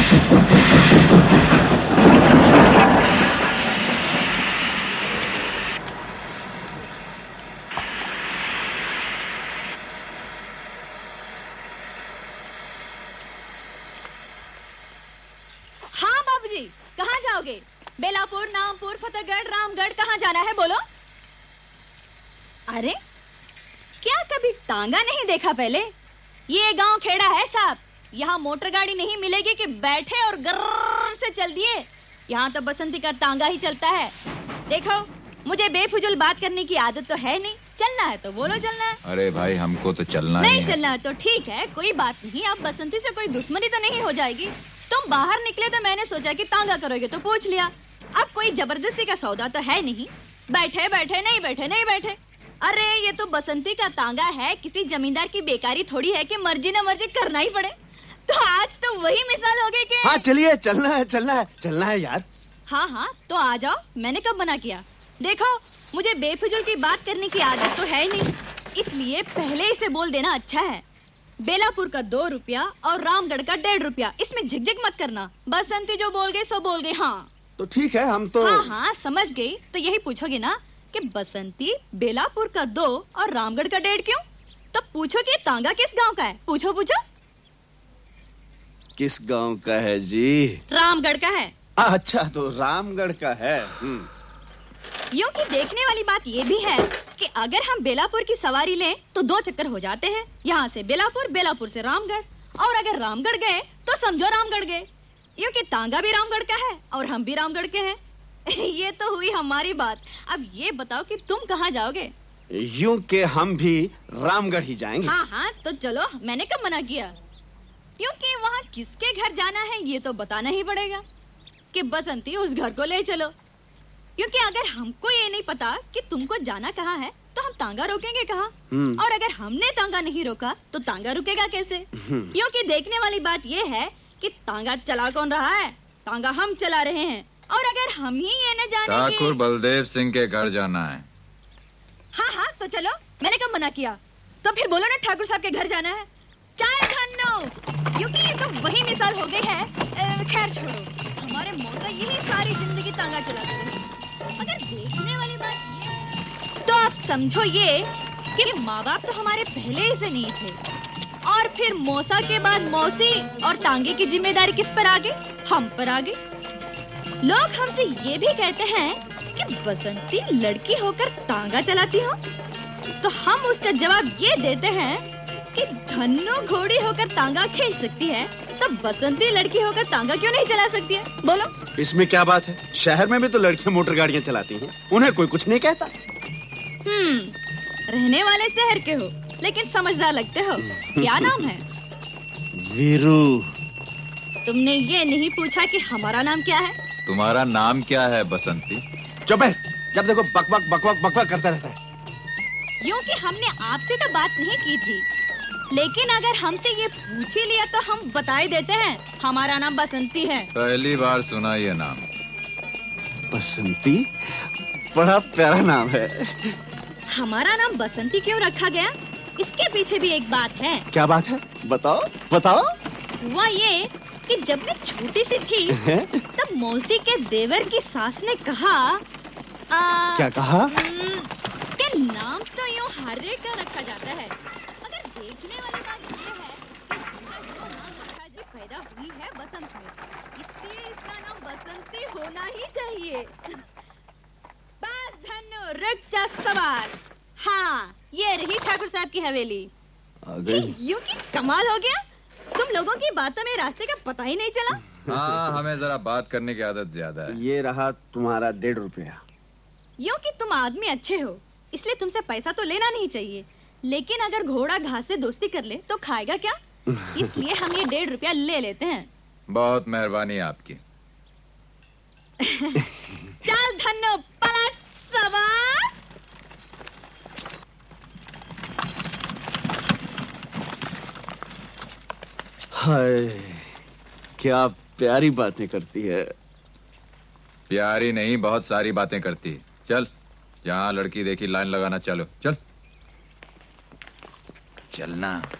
हाँ बाबूजी, कहाँ जाओगे? बेलापुर, नामपुर, फतेहगढ़, रामगढ़, कहाँ जाना है बोलो? अरे क्या कभी तांगा नहीं देखा पहले? ये गांव खेड़ा है साहब, यहाँ मोटर गाड़ी नहीं मिलेगी कि बैठे और गर्र से चल दिए। यहाँ तो बसंती का तांगा ही चलता है। देखो, मुझे बेफुजुल बात करने की आदत तो है नहीं। चलना है तो बोलो चलना है। अरे भाई हमको तो चलना नहीं चलना है तो ठीक है, कोई बात नहीं। अब बसंती से कोई दुश्मनी तो नहीं हो जाएगी। तुम बाहर निकले तो मैंने सोचा कि तांगा करोगे तो पूछ लिया। अब कोई जबरदस्ती का सौदा तो है नहीं। बैठे बैठे नहीं बैठे नहीं बैठे। अरे ये तो बसंती का तांगा है, किसी जमींदार की बेकारी थोड़ी है कि मर्जी न मर्जी करना ही पड़े। तो आज तो वही मिसाल हो गई कि हाँ चलिए, चलना है यार। हाँ तो आ जाओ, मैंने कब मना किया? देखो, मुझे बेफिजूल की बात करने की आदत तो है नहीं, इसलिए पहले ही से बोल देना अच्छा है। बेलापुर का 2 रुपया और रामगढ़ का 1.5 रुपया, इसमें झिकझिक मत करना। बसंती जो बोल गई सो बोल गई। हाँ तो ठीक है, हम तो हाँ समझ गई। तो यही पूछोगे ना कि बसंती बेलापुर का 2 और रामगढ़ का 1.5 क्यों? तो पूछो कि तांगा किस गांव का है। पूछो पूछो। किस गांव का है जी? रामगढ़ का है। अच्छा, तो रामगढ़ का है। यूं कि देखने वाली बात ये भी है कि अगर हम बेलापुर की सवारी लें तो 2 चक्कर हो जाते हैं। यहाँ से बेलापुर, बेलापुर से रामगढ़, और अगर रामगढ़ गए तो समझो रामगढ़ गए। यूं कि तांगा भी रामगढ़ का है और हम भी रामगढ़ के हैं। ये तो हुई हमारी बात। अब ये बताओ कि तुम कहाँ जाओगे? यूं कि हम भी रामगढ़ ही जाएंगे। हाँ तो चलो, मैंने कब मना किया? क्योंकि वहाँ किसके घर जाना है ये तो बताना ही पड़ेगा कि बसंती उस घर को ले चलो। क्योंकि अगर हमको ये नहीं पता कि तुमको जाना कहाँ है तो हम तांगा रोकेंगे कहाँ? और अगर हमने तांगा नहीं रोका तो तांगा रुकेगा कैसे? क्योंकि देखने वाली बात ये है कि तांगा चला कौन रहा है? तांगा हम चला रहे हैं। और अगर हम ही ये न जाने ठाकुर बलदेव सिंह के घर जाना है। हाँ तो चलो, मैंने कब मना किया? तो फिर बोलो ना ठाकुर साहब के घर जाना है। चल धन्नो, क्योंकि ये तो वही मिसाल हो गई है। खैर छोड़ो, हमारे मौसा यही सारी जिंदगी तांगा चलाते रहे। अगर देखने वाली बात ये है तो आप समझो ये कि माँ बाप तो हमारे पहले ही से नहीं थे, और फिर मौसा के बाद मौसी, और तांगे की जिम्मेदारी किस पर आ गई? हम पर आ गई। लोग हमसे ये भी कहते हैं कि बसंती लड़की होकर तांगा चलाती हो, तो हम उसका जवाब ये देते हैं कि धन्नो घोड़ी होकर तांगा खींच सकती है, तो बसंती लड़की होकर तांगा क्यों नहीं चला सकती है? बोलो, इसमें क्या बात है? शहर में भी तो लड़कियां मोटर गाड़ियां चलाती हैं, उन्हें कोई कुछ नहीं कहता। रहने वाले शहर के हो लेकिन समझदार लगते हो। क्या नाम है? वीरू। तुमने ये नहीं पूछा कि हमारा नाम क्या है? तुम्हारा नाम क्या है बसंती? चुप है, जब देखो बकवाक करता रहता है। यूं कि हमने आपसे तो बात नहीं की थी, लेकिन अगर हमसे ये पूछ ही लिया तो हम बता ही देते हैं हमारा नाम बसंती है। पहली बार सुना ये नाम। बसंती? बड़ा प्यारा नाम है। हमारा नाम बसंती क्यों रखा गया, इसके पीछे भी एक बात है। क्या बात है? बताओ। हुआ ये कि जब मैं छोटी सी थी तब मौसी के देवर की सास ने कहा क्या कहा? कि नाम तो यूं हरे का रखा जाता है। मगर देखने वाली बात ये है कि जिसका जो नाम रखा जो पैदा हुई है बसंत में, इसलिए इसका नाम बसंती होना ही चाहिए। बस धन्नो, रुक जा सवास। हाँ, ये रही ठाकुर साहब की हवेली। यूं कि कमाल हो गया, तुम लोगों की बातों में रास्ते का पता ही नहीं चला। हाँ, हमें जरा बात करने की आदत ज्यादा है। ये रहा तुम्हारा 1.5 रुपया। यूं कि तुम आदमी अच्छे हो, इसलिए तुमसे पैसा तो लेना नहीं चाहिए, लेकिन अगर घोड़ा घास से दोस्ती कर ले तो खाएगा क्या? इसलिए हम ये 1.5 रुपया ले लेते हैं। बहुत मेहरबानी आपकी। चल धन्नो, पलट सवास। हाय, क्या प्यारी बातें करती है। प्यारी नहीं, बहुत सारी बातें करती है। चल, जहाँ लड़की देखी लाइन लगाना। चलो चलना।